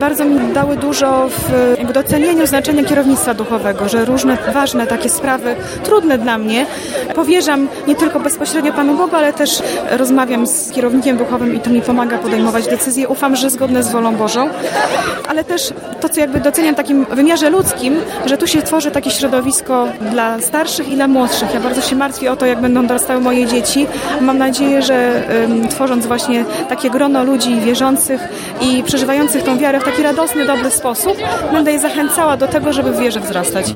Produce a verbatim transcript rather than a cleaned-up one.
Bardzo mi dały dużo w jakby docenieniu znaczenia kierownictwa duchowego, że różne ważne takie sprawy, trudne dla mnie, powierzam nie tylko bezpośrednio Panu Bogu, ale też rozmawiam z kierownikiem duchowym i to mi pomaga podejmować decyzje. Ufam, że zgodne z wolą Bożą, ale też to, co jakby doceniam w takim wymiarze ludzkim, że tu się tworzy takie środowisko dla starszych i dla młodszych. Ja bardzo się martwię o to, jak będą dorastały moje dzieci. Mam nadzieję, że um, tworząc właśnie takie grono ludzi wierzących i przeżywających tą wiarę w taki radosny, dobry sposób, będę je zachęcała do tego, żeby w wierze wzrastać.